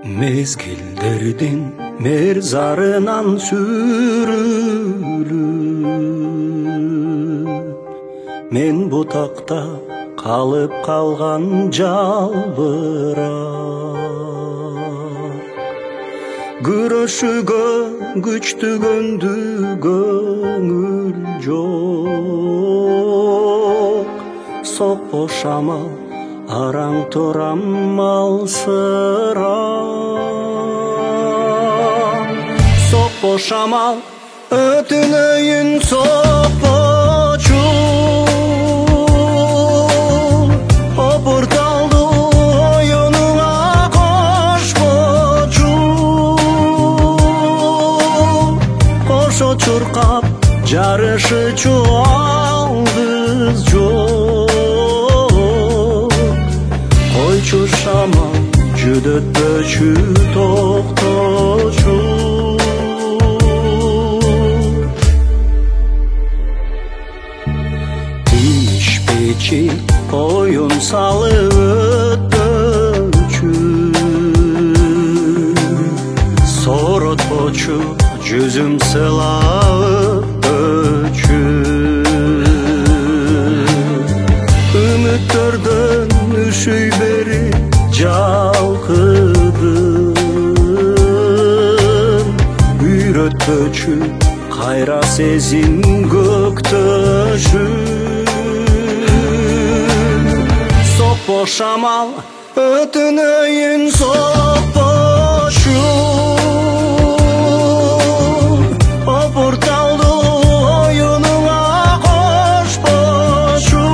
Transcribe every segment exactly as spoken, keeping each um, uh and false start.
Mezgillerden merzarынан sürülüp men butaqta қалып қалған жалбырап күрөшүгө күчтүгөндү көңүл жок сокпо шамал араң турам алсырап сокпо шамал өтүнөйүн сокпочу опурталды оюнуңа кошпочу кошо чуркап жарышычу алдыз жок койчу шамал жүдөтпөчү токточу тишпечи оюн салып өтпөчү соротпочу жүзүм сылап өчү үмүттөрдөн үшүй бери жалкыдым үйрөтпөчү кайра сезим көктөшү сокпо шамал өтүнөйүн сокпочу опурталды оюнуңа кошпочу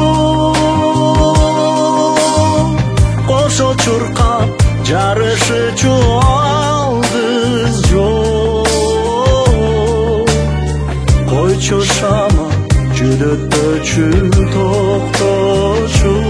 кошо чуркап жарышычу алдыз жок койчу шамал жүдөтпөчү токточу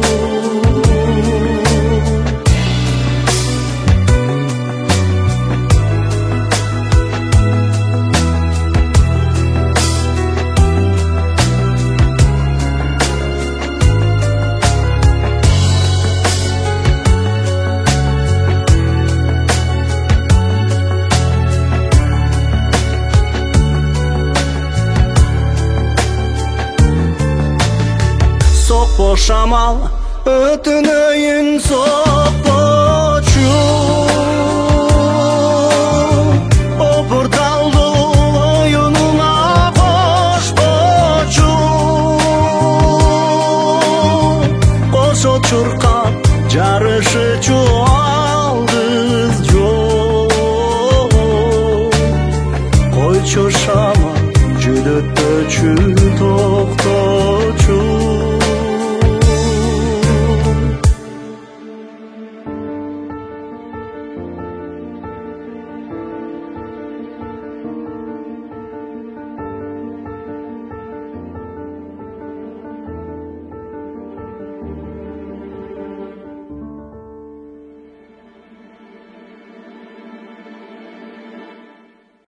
сокпо шамал өтүнөйүн сокпочу опурталды оюнуңа кошпочу кошо чуркап жарышычу алдыз жок койчу шамал жүдөтпөчү